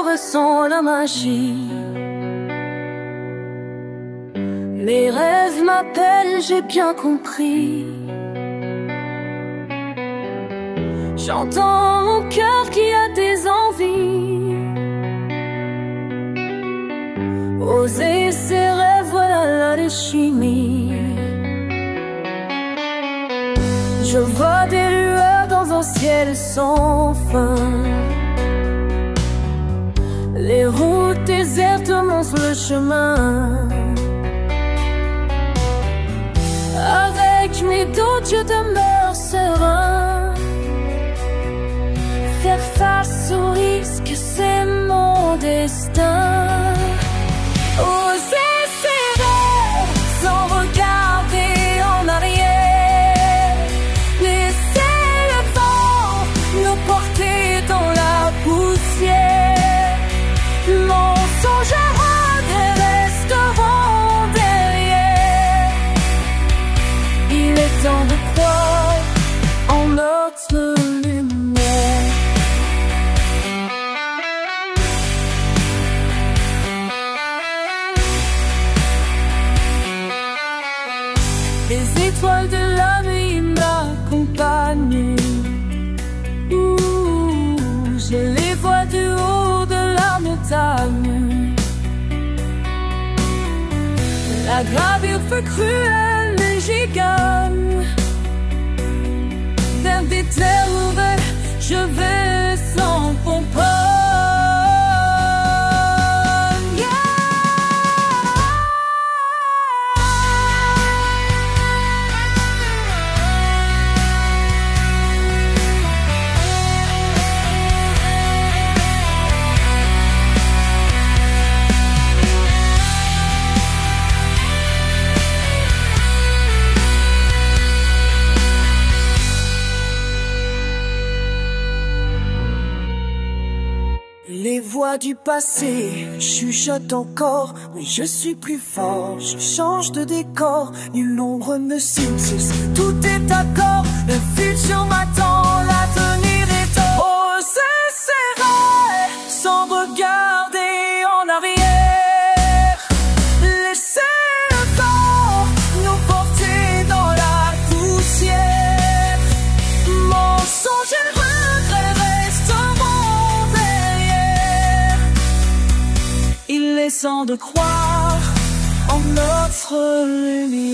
ressens la magie. Mes rêves m'appellent, j'ai bien compris. J'entends mon cœur qui a des envies. Oser ses rêves, voilà l'alchimie. Je vois des lueurs dans un ciel sans fin. Les routes désertes montrent le chemin. Avec mes doutes, je demeure serein. Faire face au risque, c'est mon destin. Oser ses rêves sans regarder en arrière. Laisser le vent nous porter dans la poussière. Mensongers resteront derrière. Il est temps de croire en notre lumière. Les étoiles de la nuit m'accompagnent. Je les vois du haut de la montagne. La gravure fut cruelle et j'y gagne. Vers des terres ouvertes, je vais sans pompe. Les voix du passé chuchotent encore, mais je suis plus fort, je change de décor, nulle ombre me subsiste, tout est d'accord, le futur m'attend, l'avenir est tort. Oser ses rêves sans regarder en arrière, laisser le vent nous porter dans la poussière. Mensonges et regrets resteront derrière. Il est temps de croire en notre lumière.